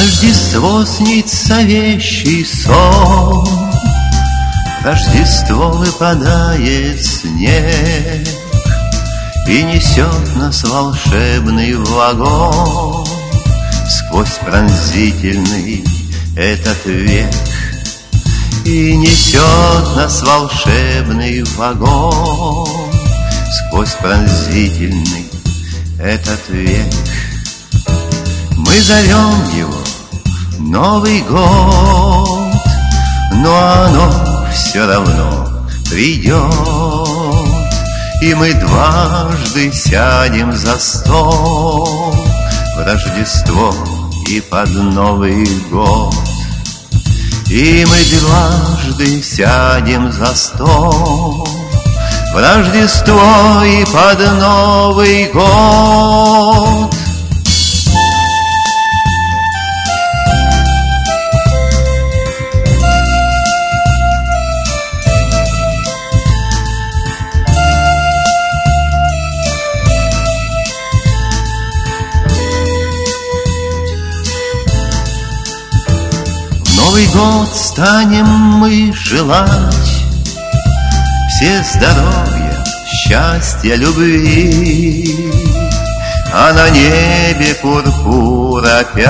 Рождество снится вещий сон, Рождество выпадает снег И несет нас волшебный вагон Сквозь пронзительный этот век. И несет нас волшебный вагон Сквозь пронзительный этот век. Мы зовем его Новый год, но оно все равно придет, и мы дважды сядем за стол в Рождество и под Новый год. И мы дважды сядем за стол в Рождество и под Новый год. Новый год станем мы желать все здоровья, счастья, любви, а на небе пурпур опять.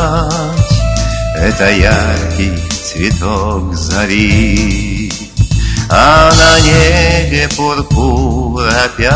Это яркий цветок зари, а на небе пурпур опять.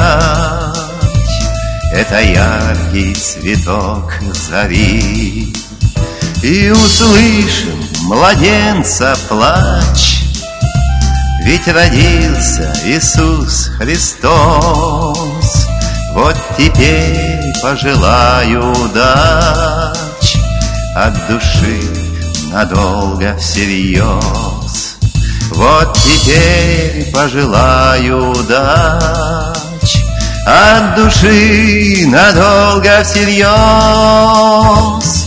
Это яркий цветок зари. И услышим младенца плач, ведь родился Иисус Христос. Вот теперь пожелаю удач от души надолго всерьез. Вот теперь пожелаю удач от души надолго всерьез.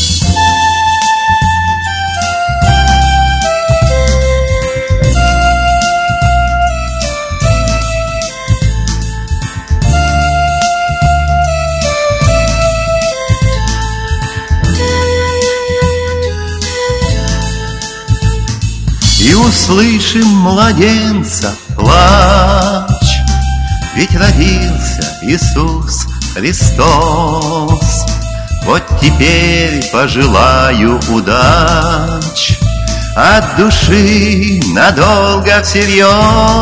И услышим младенца плач, ведь родился Иисус Христос. Вот теперь пожелаю удач от души надолго всерьез.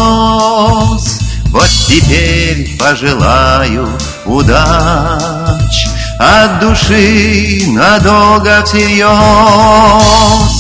Вот теперь пожелаю удач от души надолго всерьез.